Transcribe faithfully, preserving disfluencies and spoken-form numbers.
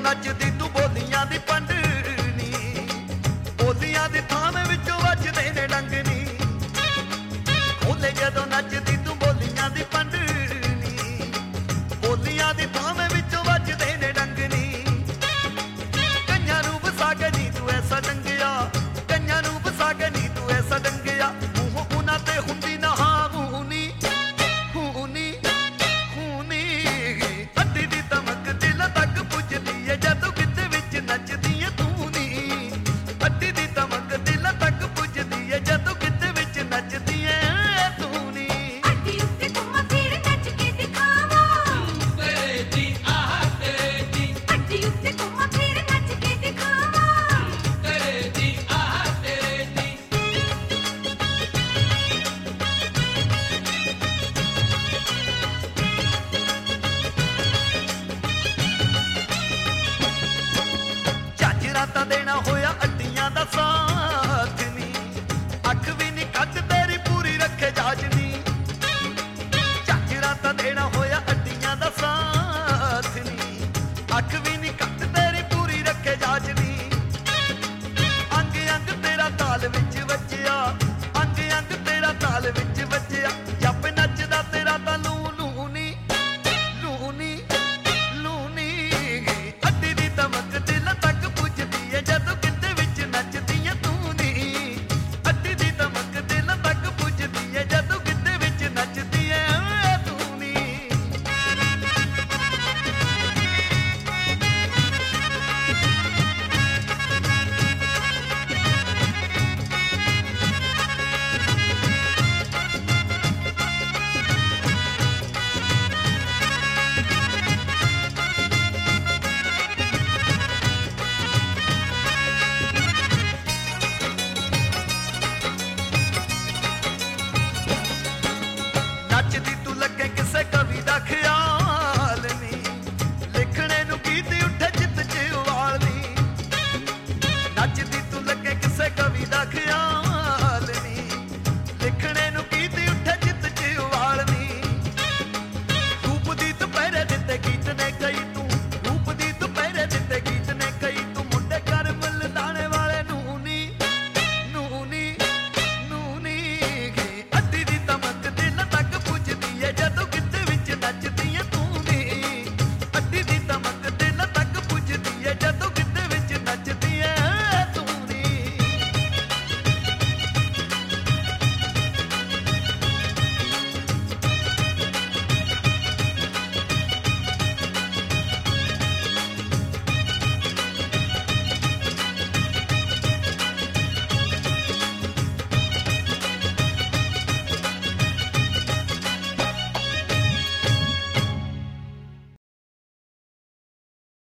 नचदी तू बोलियां दी पंडनी, बोलियां दी थां विचों वजदे ने डंगनी। खोले जदों नचदी तू बोलियां दी पंडनी, बोलियां दी थां विचों वजदे ने डंगनी। कन्यां नूं वसा के नी तू ऐसा डंगिया, कन्यां नूं वसा के नी तू ऐसा डंगिया। मूंह उन्हां ते हुंदी ना हाहूनी, खूनी खूनी। अड्डी दी तमक दिल तक पुजदी है जदों गिद्ध विच नचदी है तू नी। अड्डी दी तमक दिल तक पुजदी है जदों गिद्ध विच नचदी है तू नी। अड्डी उत्ते घुम्मा फिर नच के दिखावा, तेरे दी आह तेरे दी, अड्डी उत्ते घुम्मा फिर नच के दिखावा। तेरे दी आह तेरे दी। झांझरा तां देना होया अड्डियां दा साथ नी, अख भी नी कट तेरी पूरी रखे जाजनी। झांझरा तां देना होया अड्डियां दा साथ नी, अख भी